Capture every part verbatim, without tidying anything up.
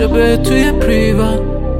چشم به توی پریوا.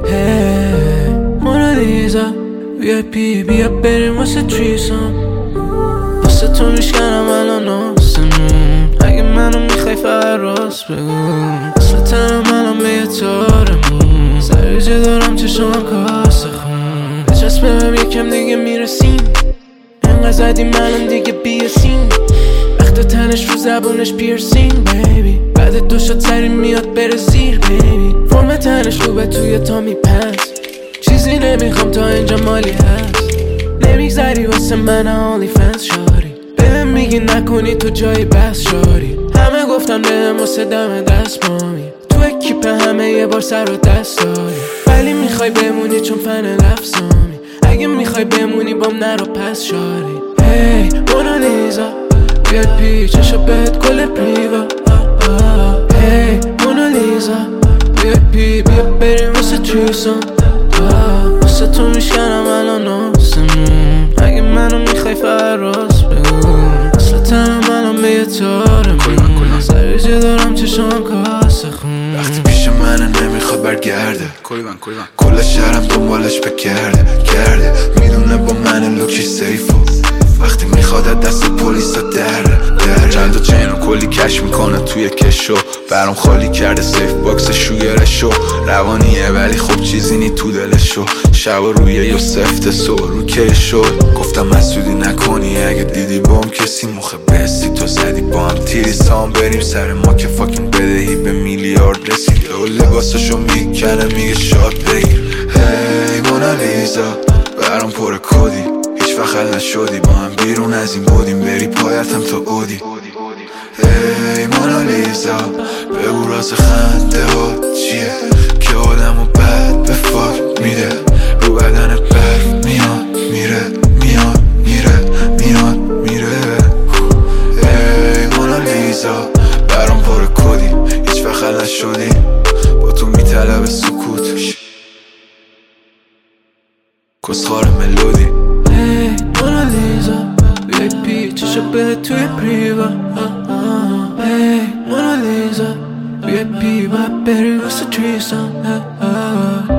هی مونالیزا وی آی پی بیا بریم واسه تریسام. واسه تو میشکنم الان آسمون، اگه منو میخوای فقط راست بگو. اصلا تنم الان به یه تارمون، سریجه دارم چشمم کاسه خون. بچسب بهم یکم دیگه میرسیم، انقدر زدیم الان دیگه بیاسیم. وقت تنش رو زبونش پیرسینگ بیبی، بعد دو شات سری میاد بره زیر بیبی. فرم تنش رو به توی تا میپس، چیزی نمیخوام تا اینجا مالی هست. نمیگذری واسه من آنلی فنس شاری، بهم میگی نکنی تو جای بس شاری. همه گفتن بهم واسه دم دست مامی، تو اکیپ همه یه بار سر و دست داری. ولی میخوای بمونی چون فن لفظامی، اگه میخوای بمونی بام نرو پس شاری. هی مونالیزا وی آی پی چشم بهت گل پریوا. هی مونالیزا وی آی پی بیا بریم واسه تریسام. واسه تو میشکنم الان آسمون، اگه منو میخوای فقط راست بگو. اصلا تنم الان به یه تارمون، سریجه دارم چشمم کاسه خون. وقتی پیش منه نمیخواد برگرده، کل شهرم دنبالش بگرده گرده. میدونه با من لوکی سیفو، وقتی میخواد دست پلیسا دره دره. چند تا چین رو کلی کش میکنه توی کشو، برام خالی کرده سیف باکس شوگرشو. روانیه ولی خب چیزی نی تو دلشو، شب روی یا سفت سو رو کشو. گفتم مسئولی نکنی اگه دیدی بام کسی مخه بستی تو زدی با هم تیری سام. بریم سر ما که فاکین بدهی به میلیارد رسید. و لباسشو میکنه میگه شاد بگیر. هی مونالیزا برام پر کدی، هیچ وقت حل نشدی با هم بیرون از این بودیم. بری پایتم تو اودی. هی مونالیزا بگو راز خنده ها چیه که آدمو بد به فاک میده. رو بدنت برف میاد میره میاد میره میاد میره. هی مونالیزا برام پر کدی، هیچ وقت حل نشدی با تو میطلب سکوت. کسخار ملودی. هی مونالیزا وی آی پی چشم بهت توی پریوا. هی مونالیزا وی آی پی باید بری واسه تریسام.